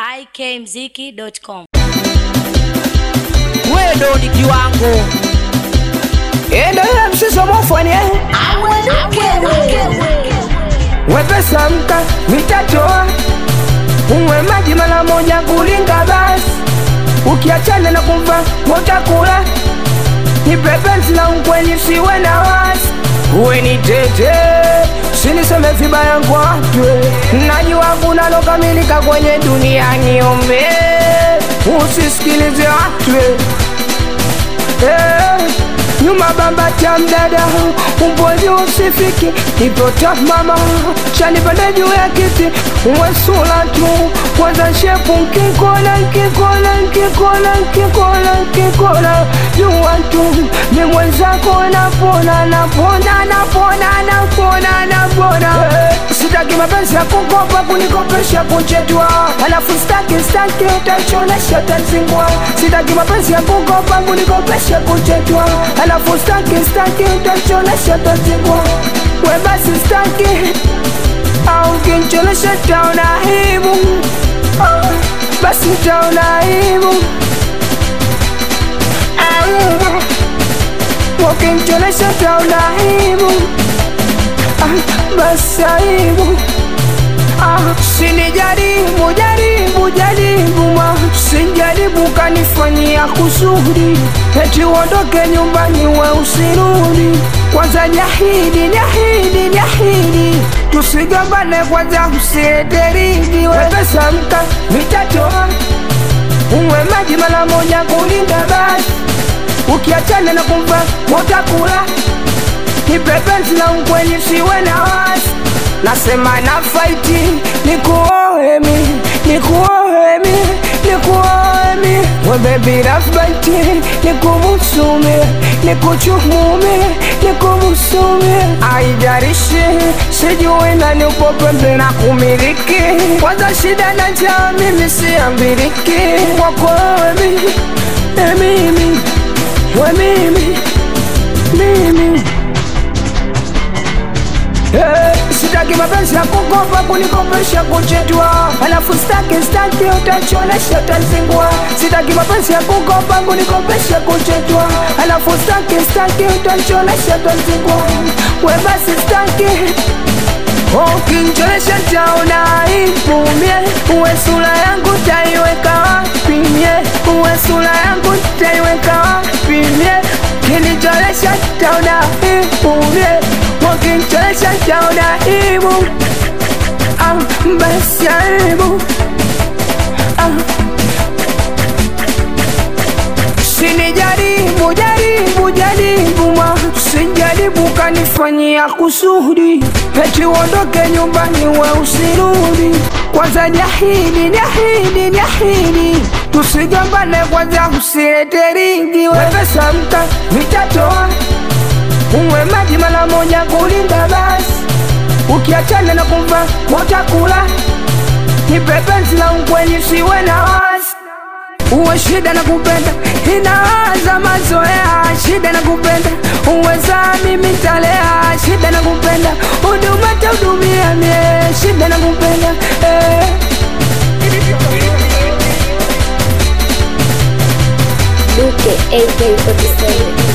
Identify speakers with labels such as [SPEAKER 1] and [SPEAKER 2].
[SPEAKER 1] ikmziki.com.
[SPEAKER 2] Wewe ndo ni kiwango.
[SPEAKER 3] Endo ya mshiso mwafani wepesa mka mitatoa umwe maji mara moja kulinga basi. Ukiachana na kumva motakula nipepenzi na ukweli siwe na wasi. Uwe ni tete siniseme vibaya kwa watu. Najua kuna lokamilika kwenye dunia, niombe usisikilize watu. Nyuma bamba cha mdada umbozi usifiki ipo top mama chani pande juu ya kiti uwesula tu kwanza shepu nkikola jua tu ni mwenzako napona sitaki mapenzi ya kukopa kunikopesha kuchetwa alafu staki utachonesha tazingwa. Sitaki mapenzi ya kukopa kunikopesha kuchetwa alafu staki utachonesha tazingwa. We basi staki au kinchonesha taona aibu, basi taona aibu. Wakinchonesha taona aibu, basi aibu. Sinijaribu sijaribu kanifanyia kusudi eti uondoke nyumbani we usirudi. Kwanza niahidi tusigambane, kwanza usieteridi. Wepesa mka mitatoa uwe maji mara moja kulinda basi. Ukiachana na kumva motakula nipepenzi na ukweli siwe na wasi. Nasema na fighti nikuoe mi we baby rough baiti nikubusume nikubusume aijarishi sijui nani upo pembe na kumiliki. Kwanza shida na njaa mimi siambiriki kwako mimi sitaki mapenzi ya kukopa kunikopesha kuchetwa alafu staki utachonesha tazingwa. Sitaki mapenzi ya kukopa kunikopesha kuchetwa alafu staki utachonesha tazingwa. We basi staki ukinchonesha taona aibu. Uwe sura yangu taiweka wapi uwe sura yangu taiweka wapi kinichonesha taona aibu. Wakinchonesha taona aibu, basi aibu. Sijaribu kanifanyia kusudi eti uondoke nyumbani we usirudi. Kwanza niahidi tusigambane, kwanza usilete ringi. Wepesa mka mitatoa uwe maji mara moja kulinda basi. Ukiachana na kumva motakula nipepenzi na ukweli siwe na wasi. Uwe shida na kupenda inaanza mazoea, shida na kupenda uweza mimi talea, shida na kupenda huduma tahudumia mie, shida na kupenda
[SPEAKER 4] Duke AK47